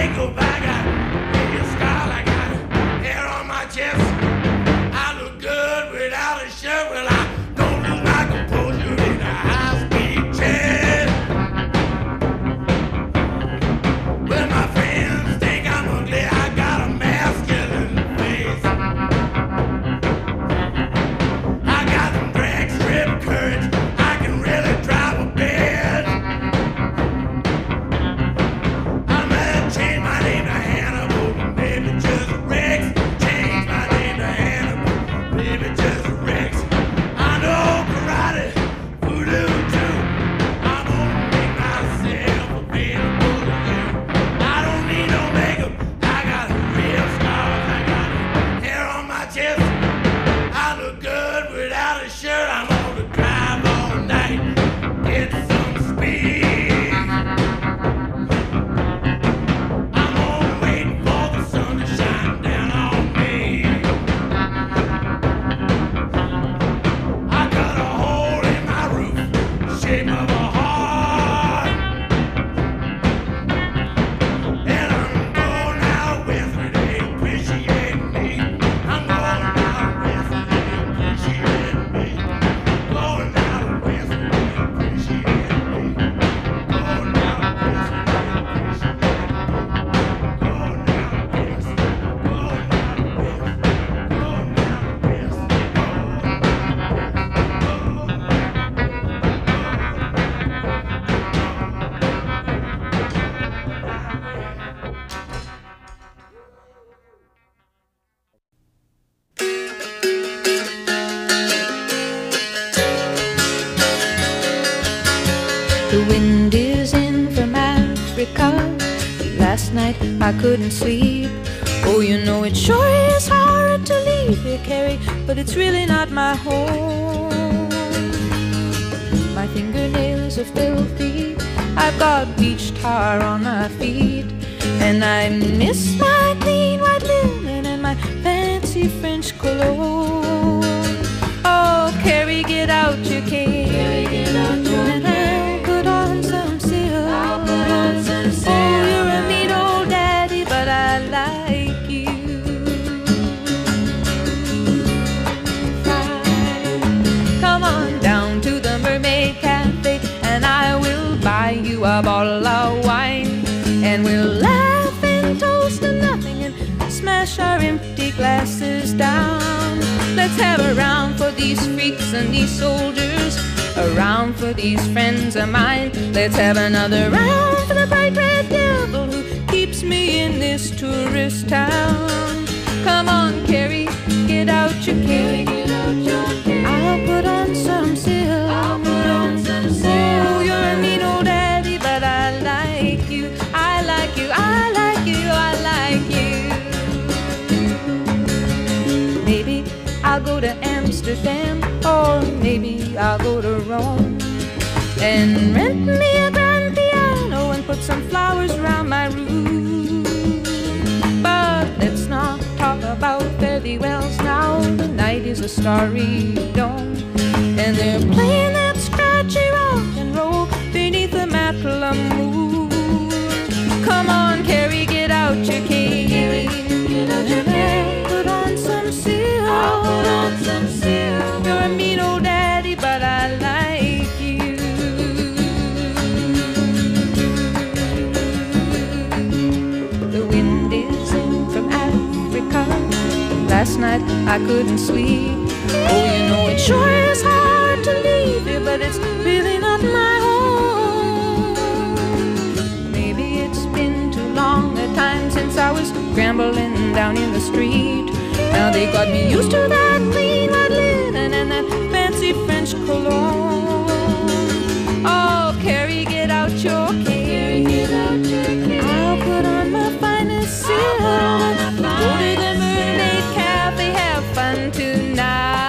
makeup. I got a scar. I got hair on my chest. I look good without a shirt. Well, I don't lose my composure in a high-speed chase. Well, my friends think I'm ugly. I got a masculine face. I got some drag strip courage. I can really drive a bed. I'm gonna change my name to Hannibal, maybe just Rex. Change my name to Hannibal, maybe just Rex. I know karate, voodoo too. I'm gonna make myself available to you. I don't need no makeup. I got real scars. I got hair on my chest. I look good without a shirt. I'm gonna drive all night, get some speed. I'm gonna wait for the sun to shine down on me. I got a hole in my roof, shape of a heart. And I'm going out west where they appreciate me. I'm going out west where they appreciate me. Going out west where they appreciate me. Going out west where they appreciate me. Going out west. Going out west. Going out west. The wind is in from Africa. Last night I couldn't sleep. Oh, you know it sure is hard to leave here, Carrie, but it's really not my home. My fingernails are filthy. I've got beach tar on my feet, and I miss my clean white linen and my fancy French cologne. Oh, Carrie, get out your cane. Carrie, get out your cane. Put on some silk. I'll put on some silk. Oh, you're a neat old daddy, but I like you. Fine. Come on down to the Mermaid Cafe, and I will buy you a bottle of wine, and we'll laugh and toast to nothing and smash our empty glasses down. Let's have a round for these freaks and these soldiers, a round for these friends of mine. Let's have another round for the bright red devil who keeps me in this tourist town. Come on, Carrie, get out your cane. I'll put on some silk. I'll put on some silk. Oh, you're a neat old daddy, but I like you. I like you. I like you. I like you. Maybe I'll go to Amsterdam, or maybe I'll go to Rome and rent me a grand piano and put some flowers around my room. But let's not talk about fairy wells now. The night is a starry dome, and they're playing that scratchy rock and roll beneath the Matla moon. Come on, Carrie, get out your cane. Get out your cane. Put on some silk. I'll put on some silk. You're a mean old daddy, but I like you. The wind is in from Africa. Last night I couldn't sleep. Oh, you know it sure is hard to leave here, but it's really not my home. Maybe it's been too long a time since I was scrambling down in the street. Now they got me used to that clean white linen and that fancy French cologne. Oh, Carrie, get out your cane. I'll put on my finest silk. Go to the Mermaid Cafe, have fun tonight.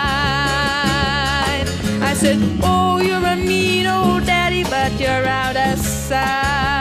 I said, oh, you're a mean old daddy, but you're out of sight.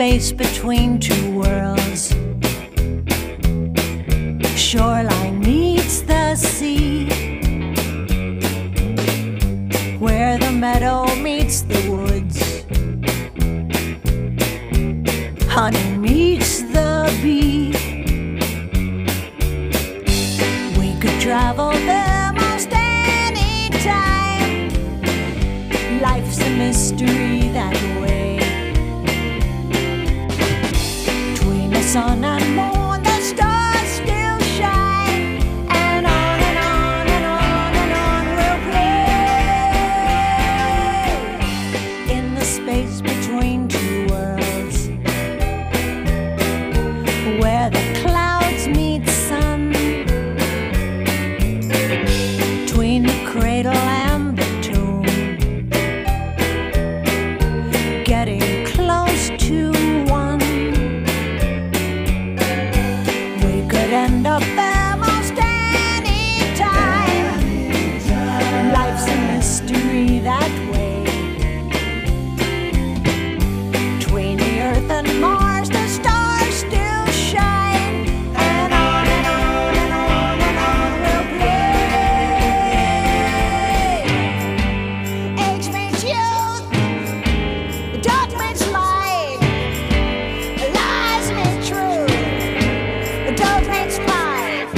space between two worlds. Shoreline meets the sea, where the meadow meets the woods, honey meets the bee. We could travel there most any time. Life's a mystery that way. Between the sun and moon, the stars still shine, and on and on and on and on we'll play in the space between two worlds, where the clouds meet sun, between the cradle and the tomb, getting close to one. We could end up there most any time. Life's a mystery that way. Between the earth and Mars, the stars still shine, and on and on and on and on we'll play. Age meets youth, dark meets light, lies meet truth, dark meets light.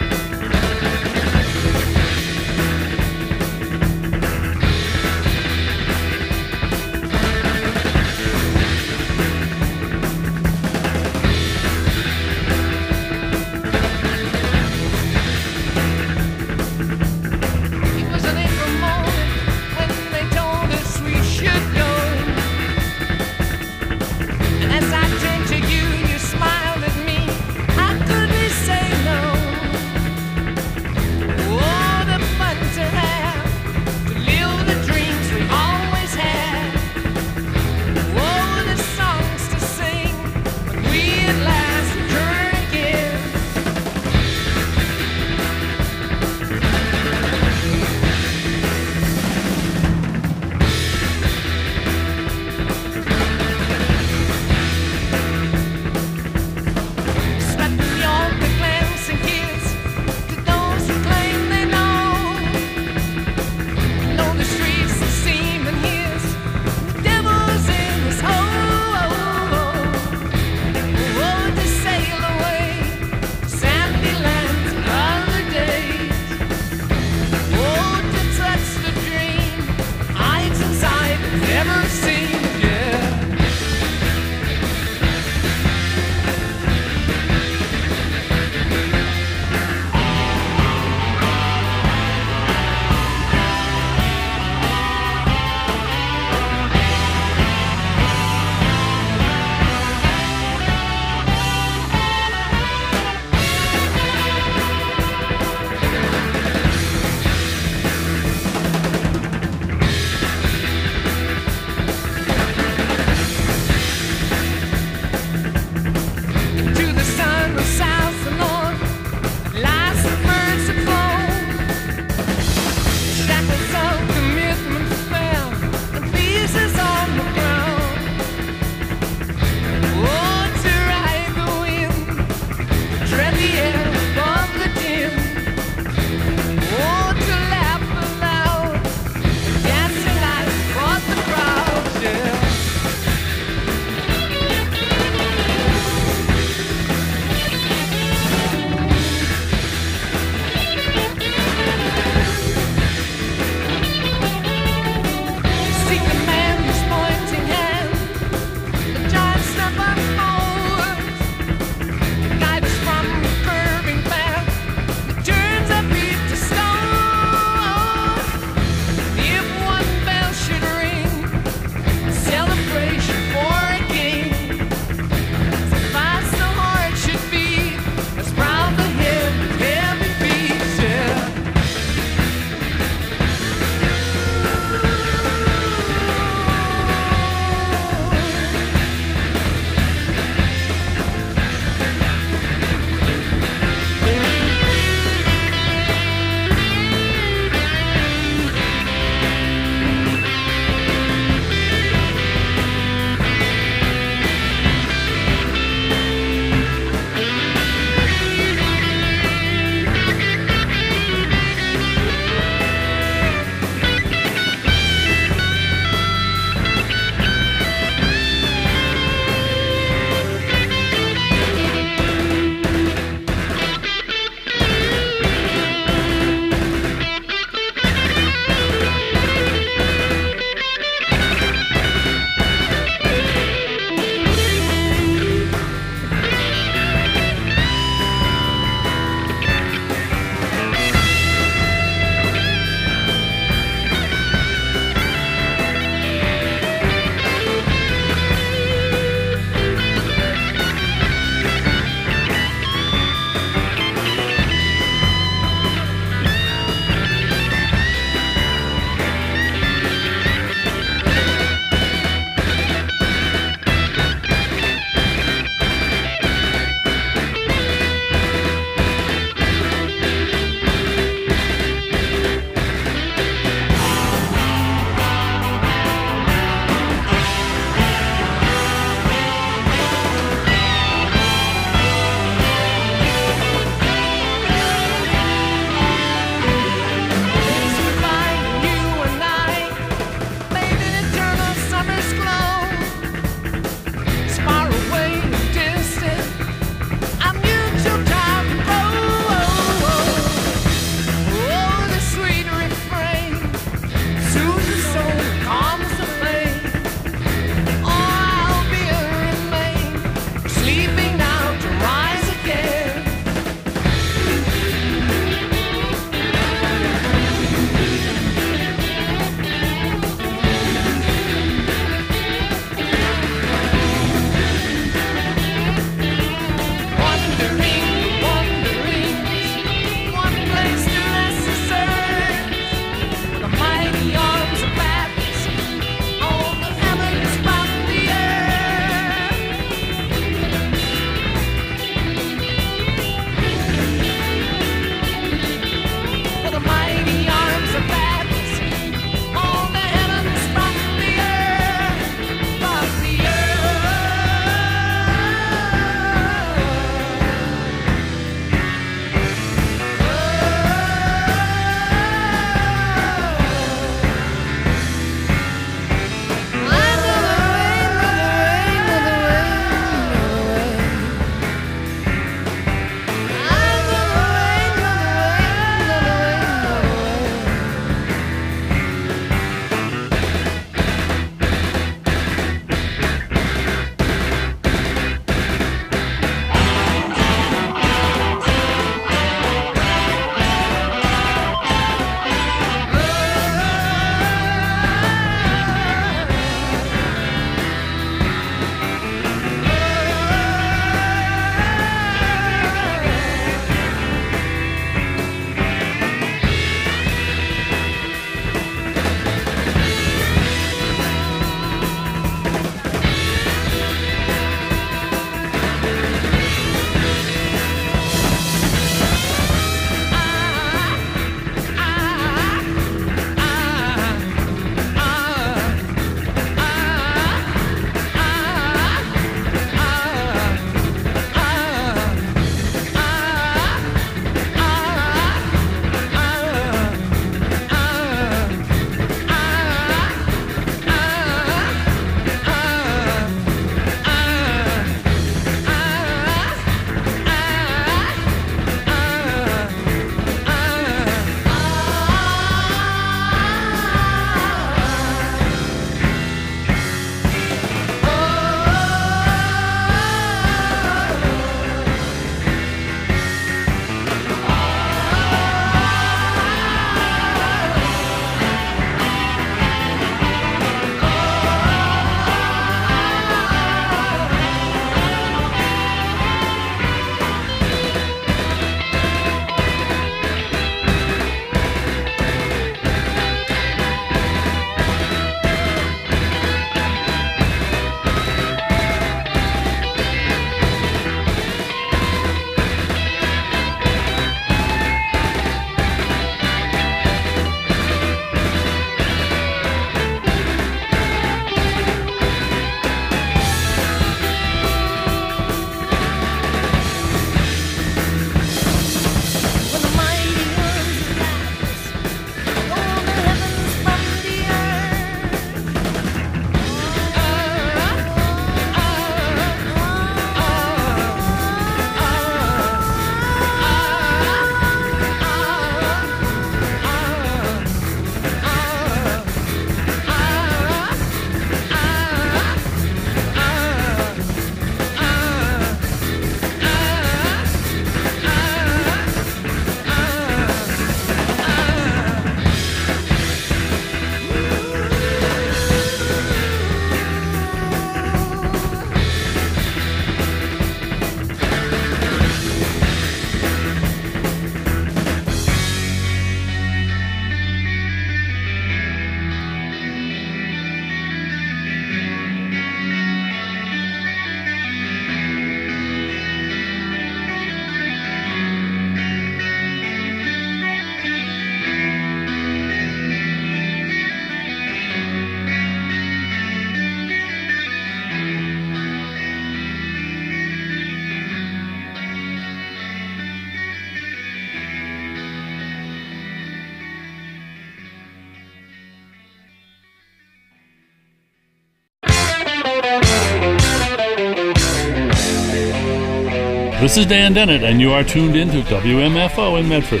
This is Dan Dennett, and you are tuned into WMFO in Medford.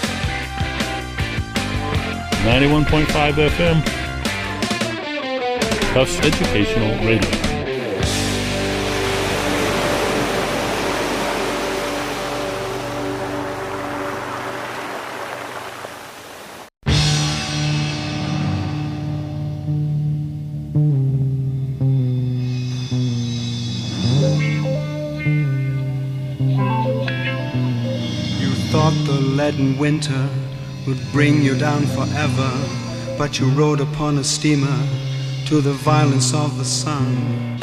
91.5 FM. Tufts Educational Radio. Leaden winter would bring you down forever, but you rode upon a steamer to the violence of the sun.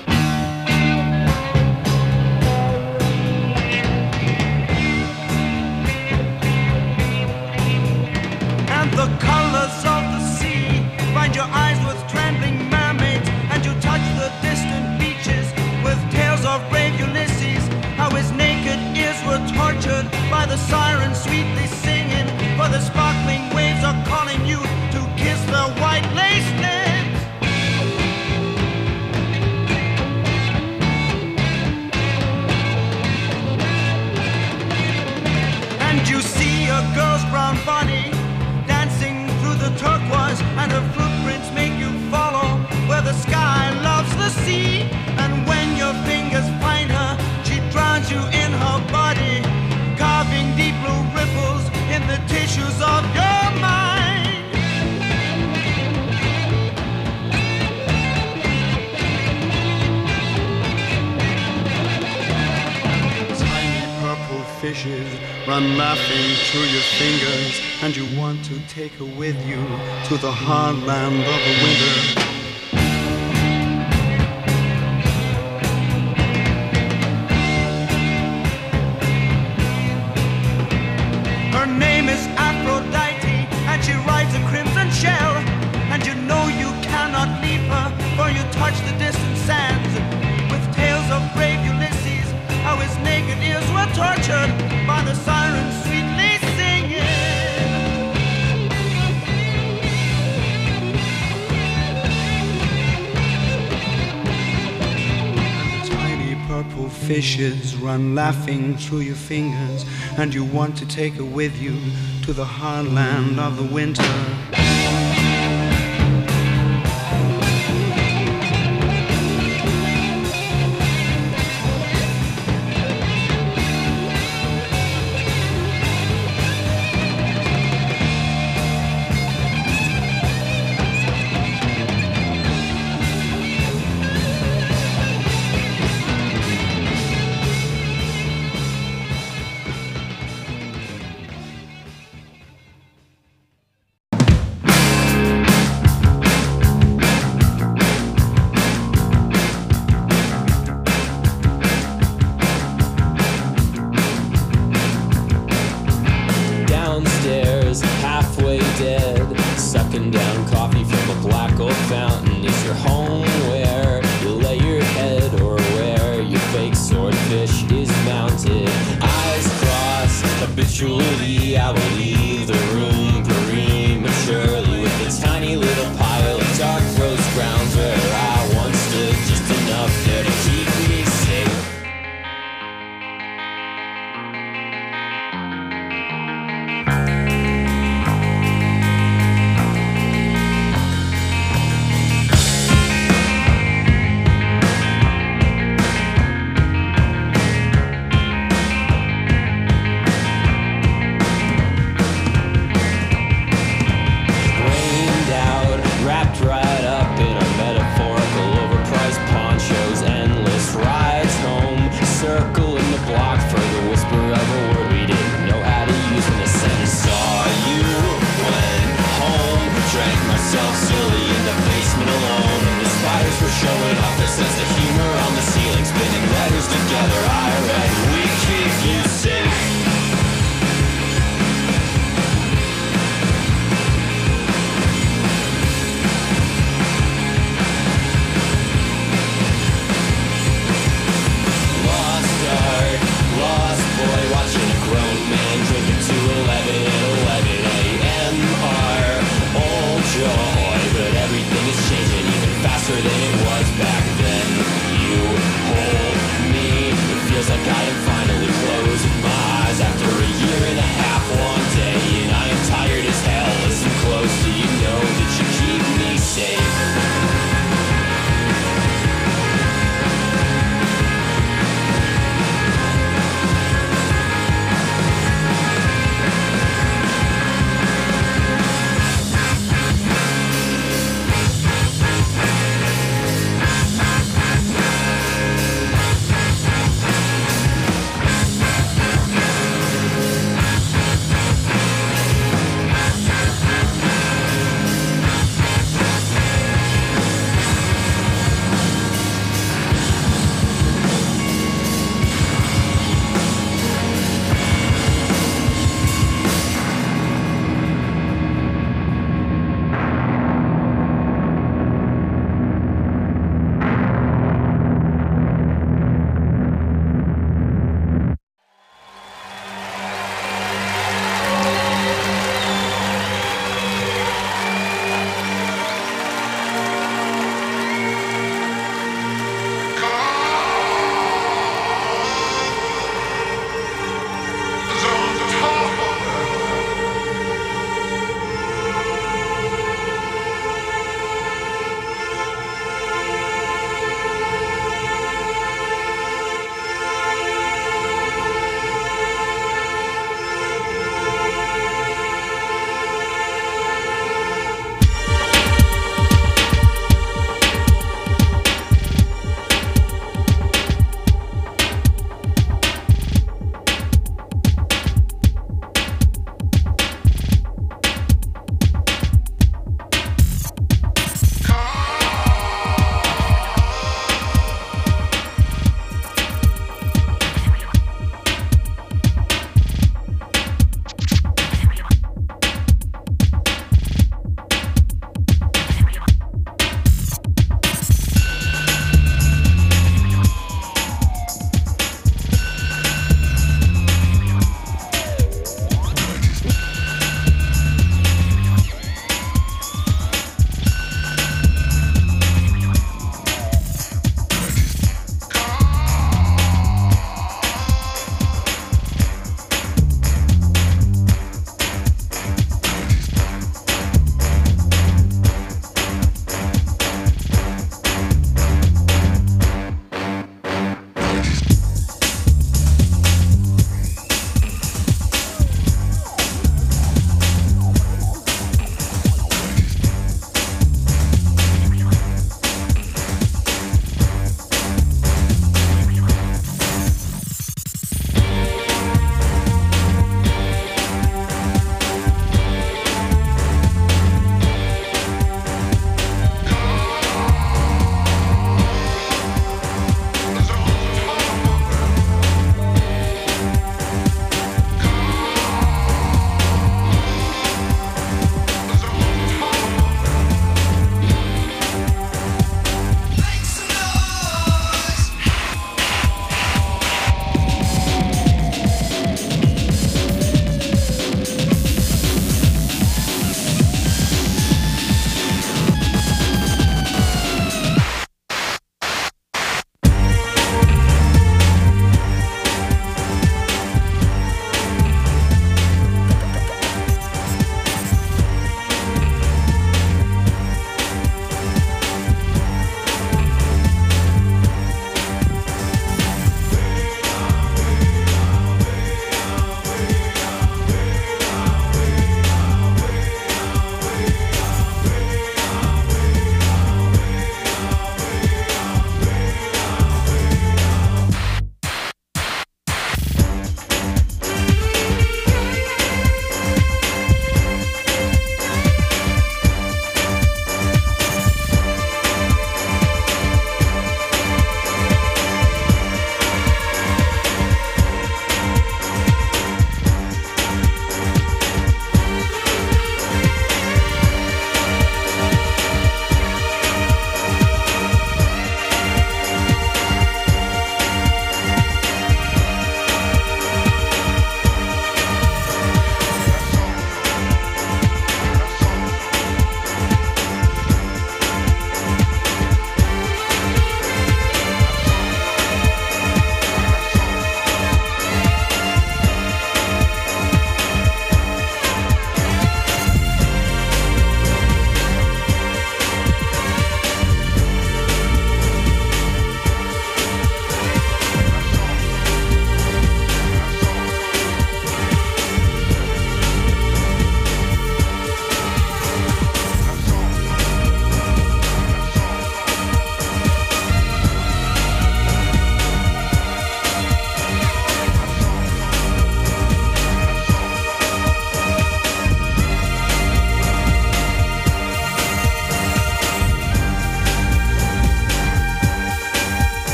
And the colors of the sea find your eyes with trembling mermaids, and you touch the distant beaches with tales of brave Ulysses, how his naked ears were tortured by the sirens sweetly singing, for the sparkling waves are calling you to kiss their white lace lips. And you see a girl's brown body dancing through the turquoise, and her footprints make you follow where the sky loves the sea. And when your fingers find her, she drowns you in her body, carving deep blue ripples in the tissues of your mind. Tiny purple fishes run laughing through your fingers, and you want to take her with you to the hard land of the winter. She rides a crimson shell, and you know you cannot leave her, for you touch the distant sands with tales of brave Ulysses, how his naked ears were tortured by the sirens sweetly singing. Tiny purple fishes run laughing through your fingers, and you want to take her with you to the hard land of the winter.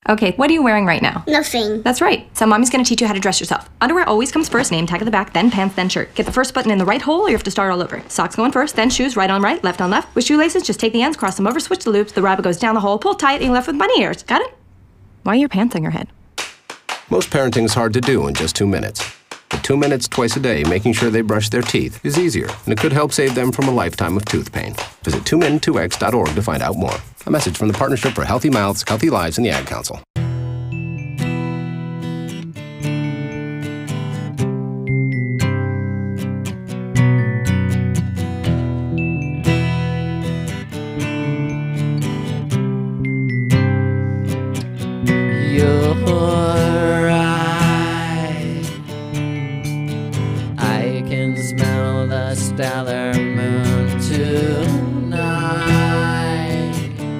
Okay, what are you wearing right now? Nothing. That's right. So Mommy's gonna teach you how to dress yourself. Underwear always comes first, name tag at the back, then pants, then shirt. Get the first button in the right hole or you have to start all over. Socks going first, then shoes, right on right, left on left. With shoelaces, just take the ends, cross them over, switch the loops, the rabbit goes down the hole, pull tight, and you're left with bunny ears. Got it? Why are your pants on your head? Most parenting's hard to do in just 2 minutes. But 2 minutes twice a day making sure they brush their teeth is easier, and it could help save them from a lifetime of tooth pain. Visit 2min2x.org to find out more. A message from the Partnership for Healthy Mouths, Healthy Lives, and the Ad Council. Stellar moon tonight.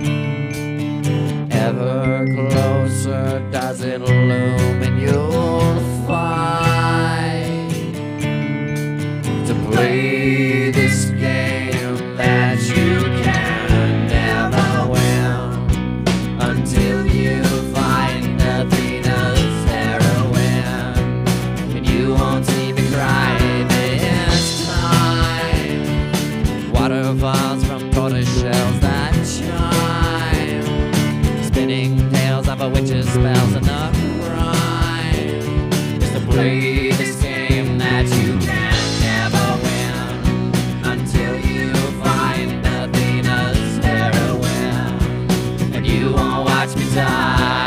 Ever closer does it loom, and you'll find to play this game that you can never win until you find Athena's heroine, and you won't see me cry. Waterfalls from tortoise shells that chime, spinning tales of a witch's spells, and the crime is to play this game that you can never win until you find Athena's heroine, and you won't watch me die.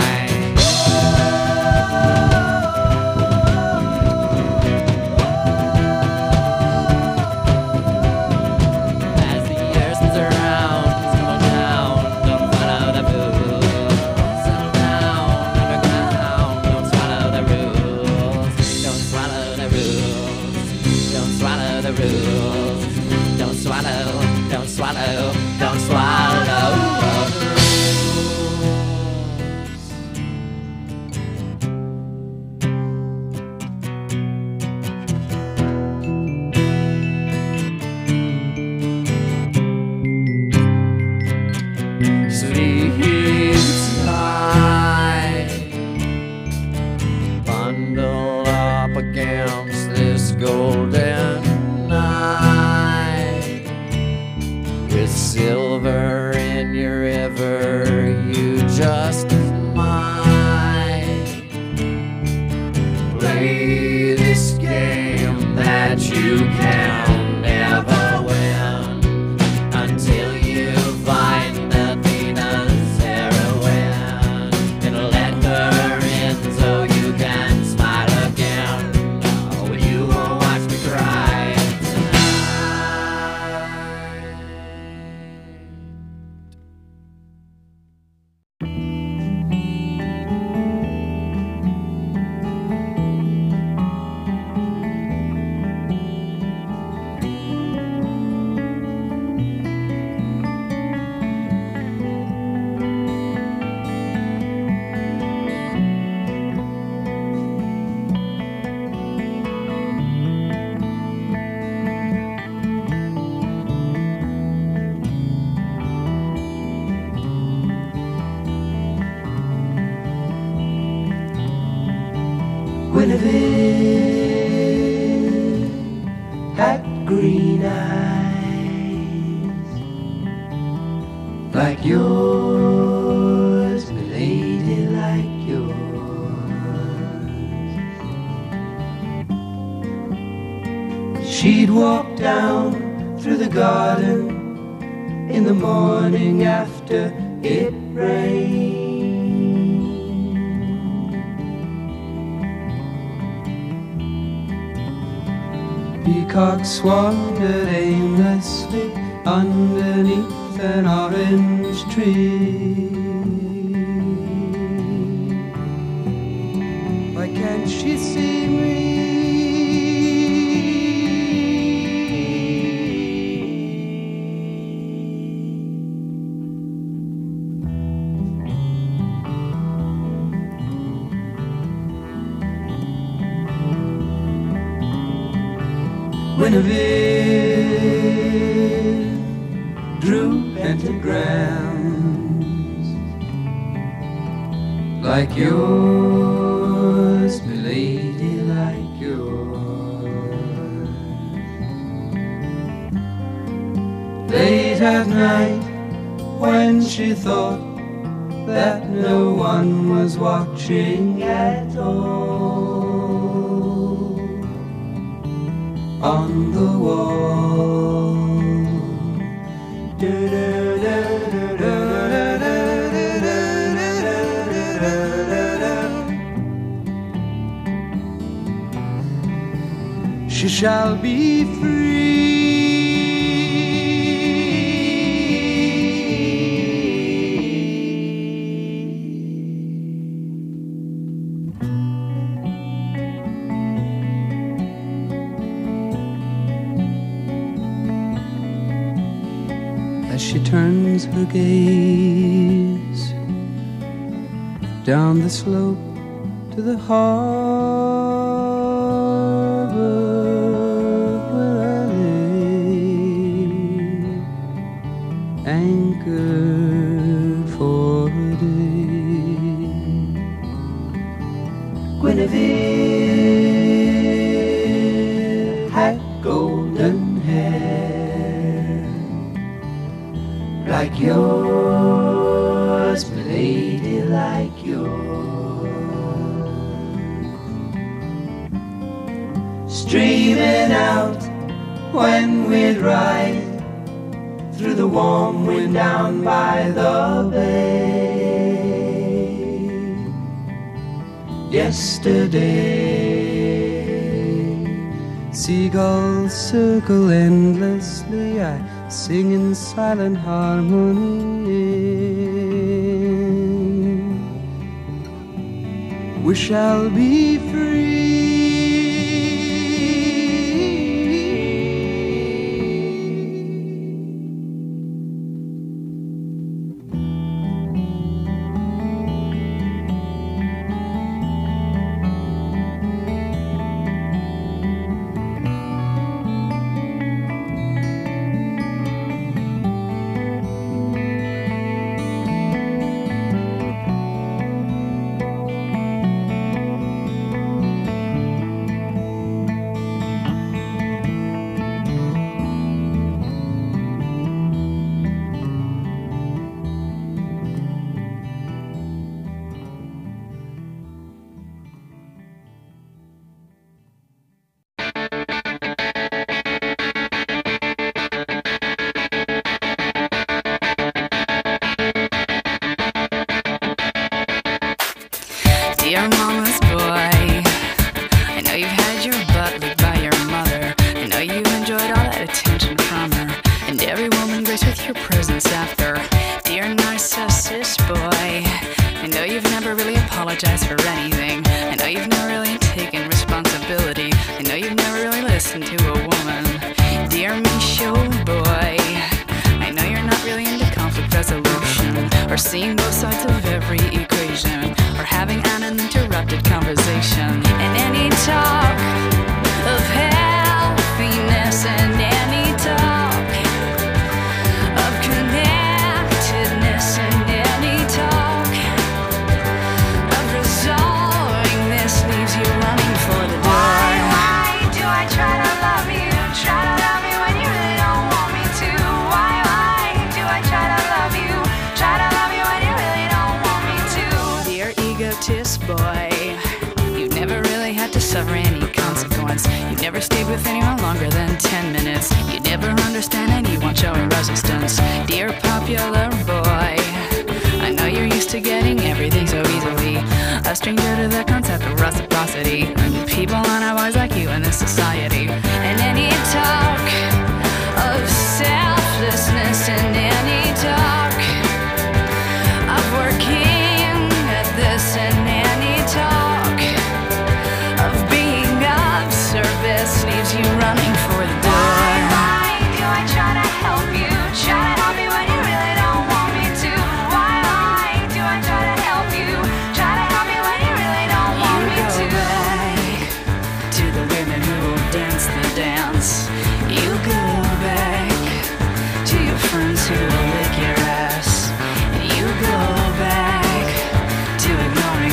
Don't swallow. Sleep tight, bundle up against this golden night. With silver in your river, you just might play this game that you can never win until you find Athena's heroine and let her in so you can smile again. Oh, you won't watch me cry. Guinevere had green eyes like yours, lady, like yours. She'd walk down through the garden in the morning after it rained. Peacocks wandered aimlessly underneath an orange tree. Why can't she see me? Guinevere drew pentagrams like yours, milady, like yours. Late at night, when she thought that no one was watching at all, on the wall. She shall be free. As she turns her gaze down the slope to the harbor where I lay, anchored for a day. Guinevere had golden hair like yours, milady, like yours. Streaming out when we'd ride through the warm wind down by the bay. Yesterday, seagulls circle endlessly. I sing in silent harmony. We shall be free. Dear mama's boy, I know you've had your butt licked by your mother. I know you enjoyed all that attention from her, and every woman graced with your presence after. Dear narcissist boy, I know you've never really apologized for anything. I know you've never really taken responsibility. I know you've never really listened to a woman. Dear Micho boy, I know you're not really into conflict resolution, or seeing both sides of every equation, or having an uninterrupted conversation. And any talk of healthiness, and any talk of connectedness, and any talk of resolving this leaves you running for the door. Why do I try to love you? Try to love me when you really don't want me to. Why do I try to love you? Try to love you when you really don't want me to. Dear egotist boy, you've never really had to suffer any consequence. You've never stayed with anyone longer than 10 minutes. You never understand anyone showing resistance. Dear popular boy, I know you're used to getting everything so easily, a stranger to the concept of reciprocity, and people aren't always like you in this society. And any talk of selflessness, and any talk of working at this, and any talk of being of service leaves you running for the door. Why do I try to help you? Try to help me when you really don't want me to. Why do I try to help you? Try to help me when you really don't want me to. You go back to the women who will dance the dance. You go back to your friends who will lick your ass. And you go back to ignoring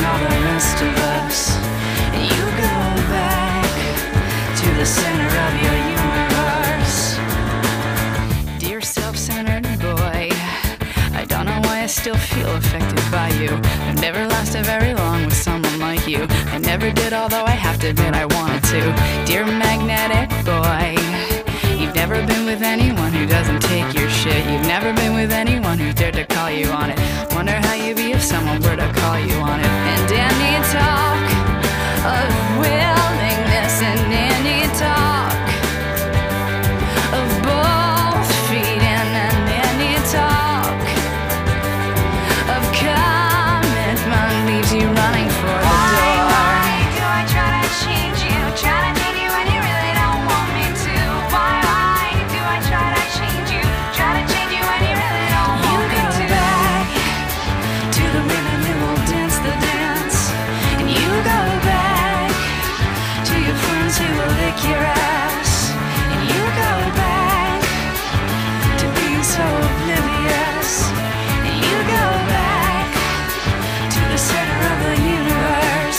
the center of your universe. Dear self-centered boy, I don't know why I still feel affected by you. I've never lasted very long with someone like you. I never did, although I have to admit I wanted to. Dear magnetic boy, you've never been with anyone who doesn't take your shit. You've never been with anyone who dared to call you on it. Wonder how you'd be if someone were to call you on it. And any talk of willingness and any talk of both feet in and any talk of commitment leaves you running for the door. Why do I try to change you? Try to change you when you really don't want me to. Why do I try to change you? Try to change you when you really don't want me to. Back to the women who will dance the dance, and you go back to your friends who will lick your ass, and you go back to being so oblivious, and you go back to the center of the universe.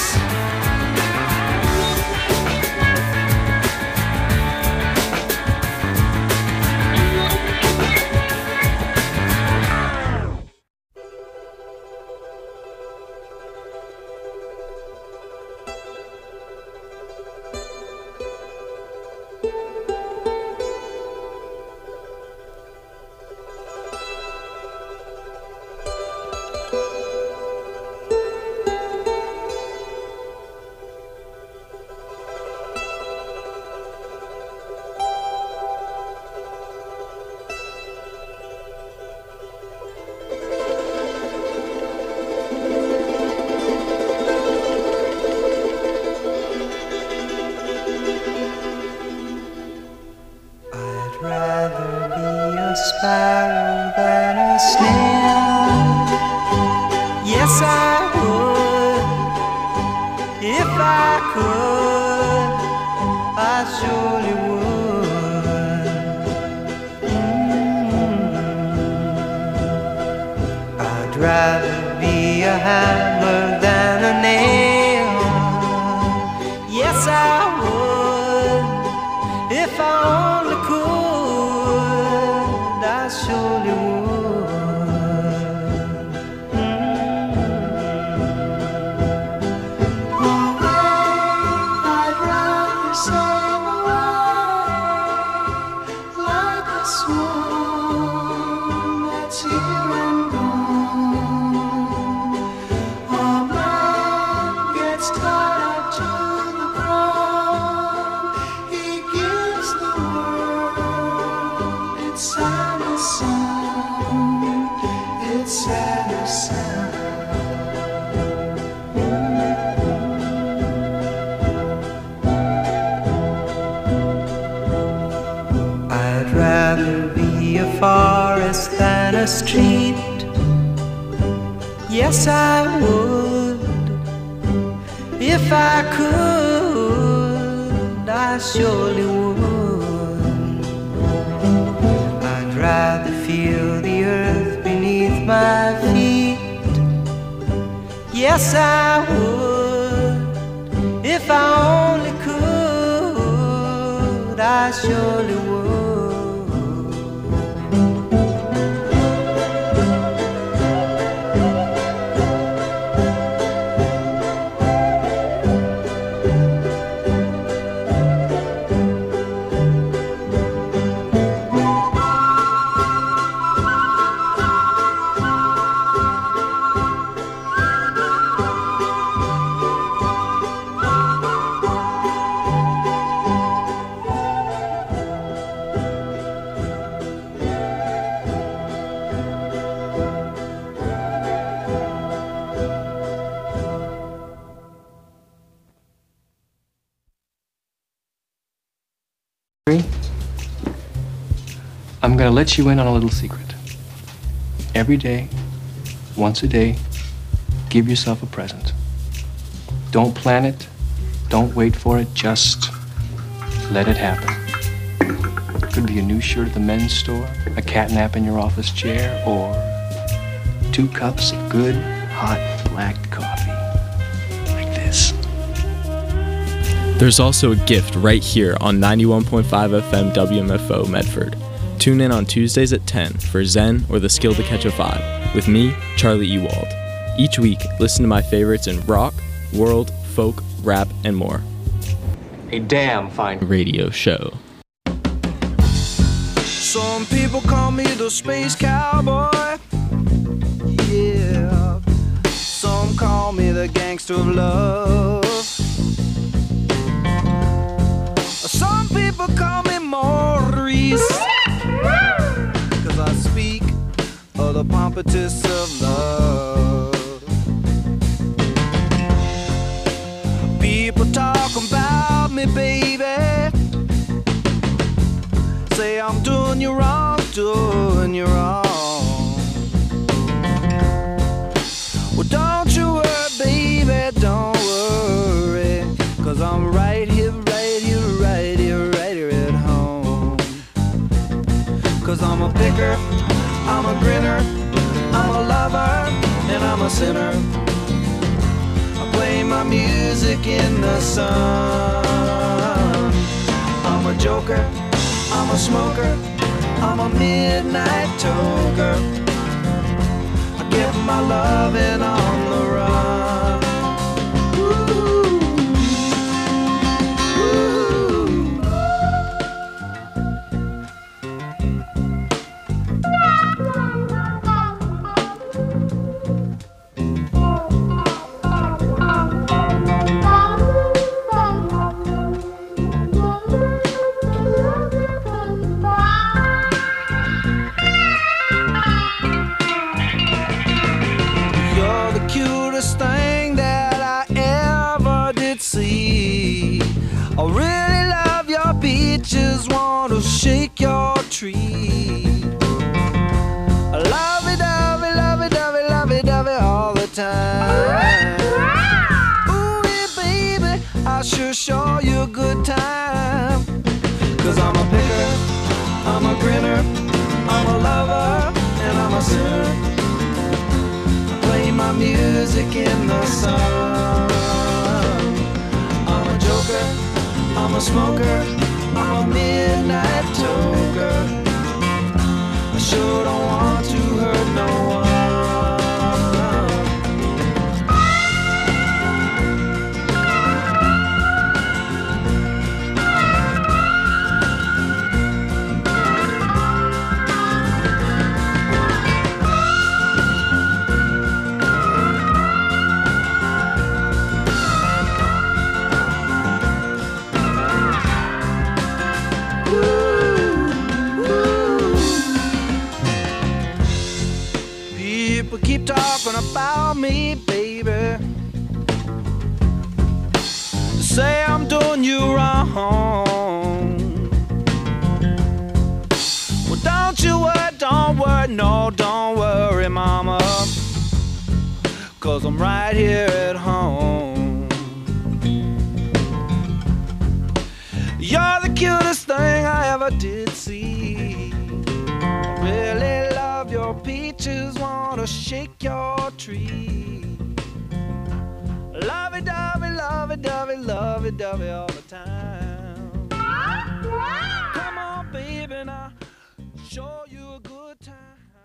I'd rather be a sparrow than a snail. Yes, I would. If I could, I surely would. I'd rather be a hammer than a nail. Yes, I would. If I only could, I surely would. I'd rather sail away like a swan that's here and gone. A man gets tied up to the ground. He gives the world its saddest sound, its saddest sound. I'd rather be a forest than a street. Yes, I would. If I could, I surely would. I'd rather feel the earth beneath my feet. Yes, I would. If I only could, I surely would. I'm gonna let you in on a little secret. Every day, once a day, give yourself a present. Don't plan it, don't wait for it, just let it happen. Could be a new shirt at the men's store, a cat nap in your office chair, or 2 cups of good, hot, black coffee. Like this. There's also a gift right here on 91.5 FM WMFO Medford. Tune in on Tuesdays at 10 for Zen or The Skill to Catch a Vibe with me, Charlie Ewald. Each week, listen to my favorites in rock, world, folk, rap, and more. A damn fine radio show. Some people call me the space cowboy. Yeah. Some call me the gangster of love. Some people call me Maurice, 'cause I speak of the pompatus of love. People talk about me, baby. Say I'm doing you wrong, doing you wrong. Well, don't you worry, baby, don't worry, 'cause I'm right here, right here, right here, right here at home. 'Cause I'm a picker, I'm a grinner, I'm a lover, and I'm a sinner. I play my music in the sun. I'm a joker, I'm a smoker, I'm a midnight toker. I get my loving on the run. Shake your tree. Lovey-dovey, lovey-dovey, lovey-dovey all the time. Ooh, yeah, baby, I sure show you a good time. 'Cause I'm a picker, I'm a grinner, I'm a lover, and I'm a sinner. I play my music in the sun. I'm a joker, I'm a smoker, I'm a midnight toker. I sure don't want to hurt no one. Keep talking about me, baby. Say I'm doing you wrong. Well, don't you worry, no, don't worry, mama. 'Cause I'm right here at home. You're the cutest thing I ever did see. Really love your peaches, wanna shake your tree. Lovey-dovey, lovey-dovey, lovey-dovey all the time. Come on, baby, now show you a good time.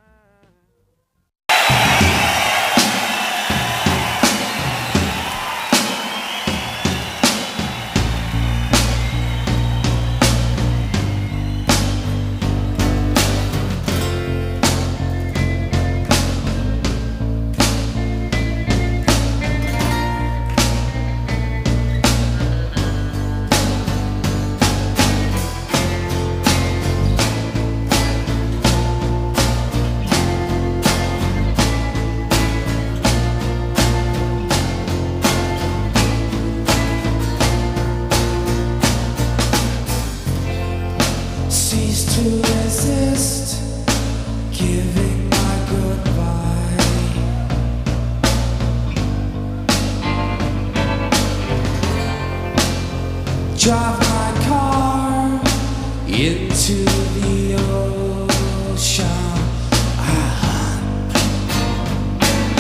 Drive my car into the ocean.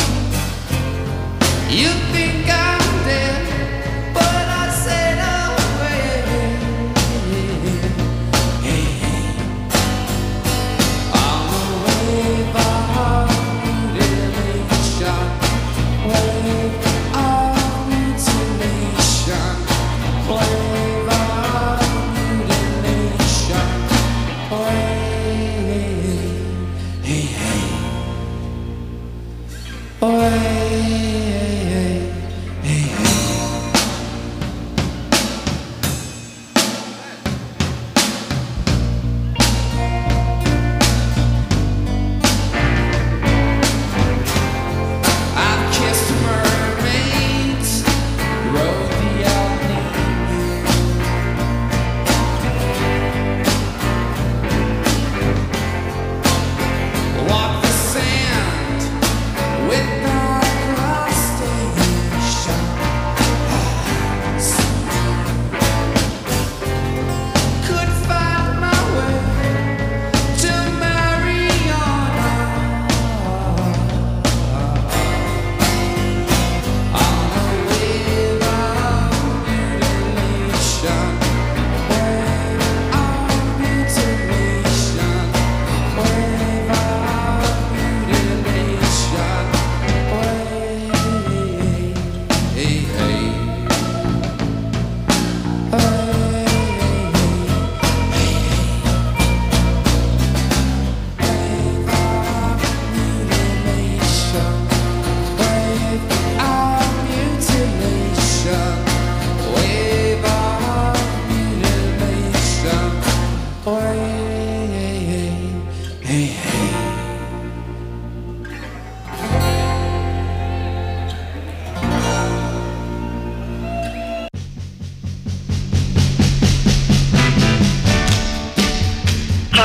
You think I'm dead, but I say no.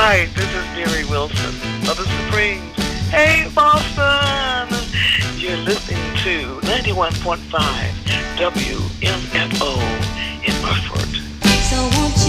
Hi, this is Mary Wilson of the Supremes. Hey, Boston! You're listening to 91.5 WMFO in Murford. So won't you